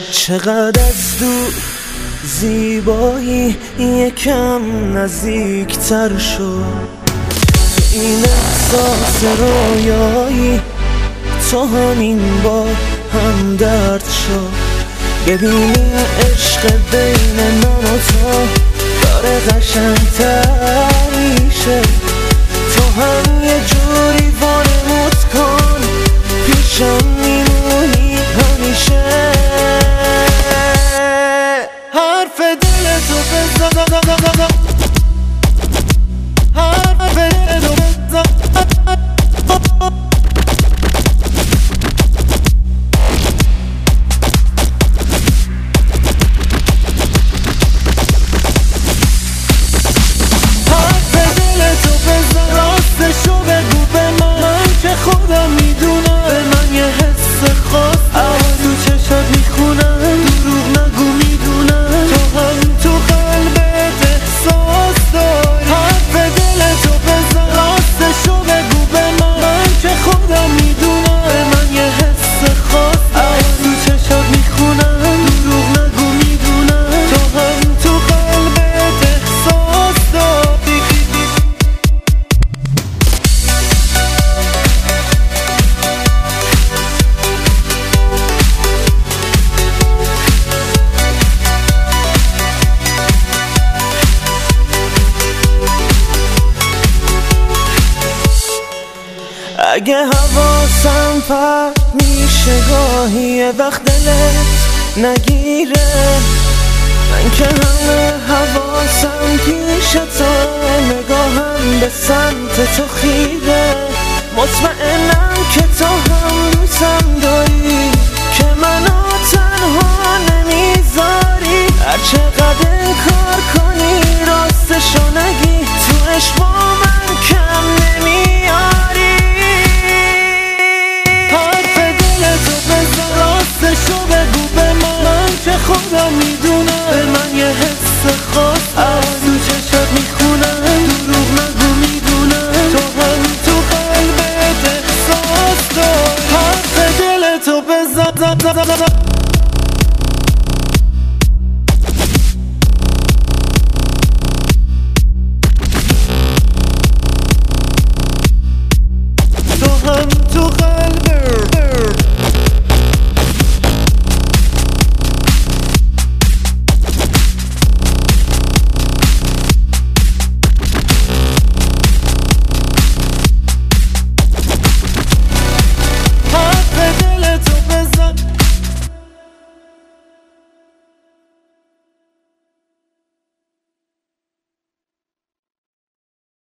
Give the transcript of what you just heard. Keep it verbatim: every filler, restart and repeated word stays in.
چقدر از دور زیبایی یکم نزدیکتر شد. تو این احساس رویایی تو همین بار هم درد شد. ببینی عشق بین من و تو داره قشنگتر میشه. تو هم یه جوری وانمود کن پیشم میمونی همیشه. حرف دل تو بزن، حرف دل تو بزن. راستشو بگو به من، من که خودم میدونم. به من یه حس خاص از تو چشات میخونم. دروغ نگو میدونم تو هم تو قلبت احساس داری. حرف دل تو بزن، راستشو بگو به من، من که خودم میدونم. به من یه حس خاص از تو چشات میخونم. دروغ نگو میدونم تو هم تو قلبت احساس داری. اگه حواسم پرت میشه گاهی یه وقت دلت نگیره، من که همه حواسم پیش تو، نگاهم به سمت تو خیره. مطمئنم که تو هم دوستم داری، که منو تنها نمیذاری. هر چقدر انکار کنی راستشو نگی، تو عشق با من کم نمیاری. راستشو بگو به من، من که خودم میدونم. به من یه حس خاص از تو چشات میخونم. دروغ نگو میدونم تو هم تو قلبت احساس داری. حرف دل تو بزن.